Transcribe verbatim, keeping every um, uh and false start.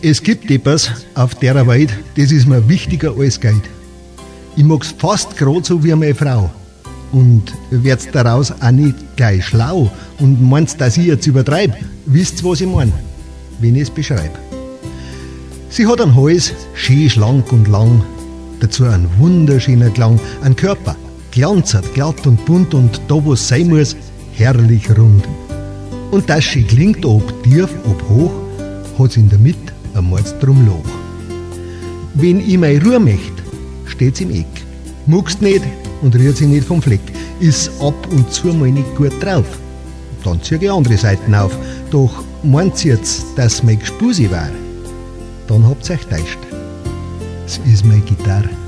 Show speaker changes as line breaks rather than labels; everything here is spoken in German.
Es gibt etwas auf der Welt, das ist mir wichtiger als Geld. Ich mag's fast grad so wie meine Frau. Und werd's daraus auch nicht gleich schlau und meinst, dass ich jetzt übertreib, wisst was ich mein, wenn ich es beschreib. Sie hat einen Hals, schön schlank und lang, dazu ein wunderschöner Klang, ein Körper, glanzert, glatt und bunt und da wo's sein muss, herrlich rund. Und das schön klingt, ob tief, ob hoch, hat's in der Mitte ein Mordsdrum Loch. Wenn ich mei Ruhe möcht, steht's im Eck, muckst nicht und rührt sich nicht vom Fleck, ist ab und zu mal nicht gut drauf. Dann zieh ich andere Seiten auf, doch meint ihr jetzt, dass mein Gspusi war? Dann habt's euch täuscht. Es ist meine Gitarre.